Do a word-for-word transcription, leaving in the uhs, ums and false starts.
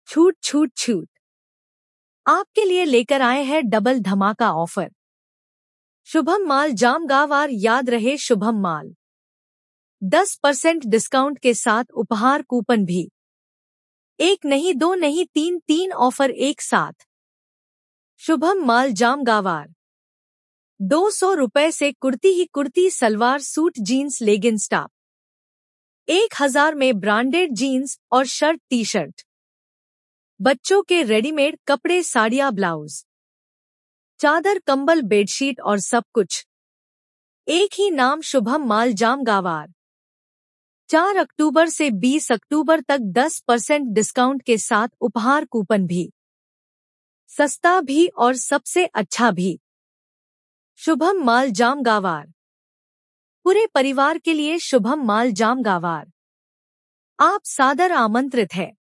छूट छूट छूट आपके लिए लेकर आए हैं डबल धमाका ऑफर। शुभम माल जामगावार, याद रहे शुभम माल। दस परसेंट डिस्काउंट के साथ उपहार कूपन भी। एक नहीं, दो नहीं, तीन तीन ऑफर एक साथ। शुभम माल जामगावार। दो सौ रुपए से कुर्ती ही kurti, salwar suit, jeans, leggings, top. एक हजार में ब्रांडेड जीन्स और शर्ट, टी शर्ट। बच्चों के रेडीमेड कपड़े, साड़ियां, ब्लाउज, चादर, कंबल, बेडशीट और सब कुछ एक ही नाम, शुभम माल जामगावार। चार अक्टूबर से बीस अक्टूबर तक दस परसेंट डिस्काउंट के साथ उपहार कूपन भी। सस्ता भी और सबसे अच्छा भी। शुभम माल जामगावार, पूरे परिवार के लिए शुभम माल जामगावार। आप सादर आमंत्रित है।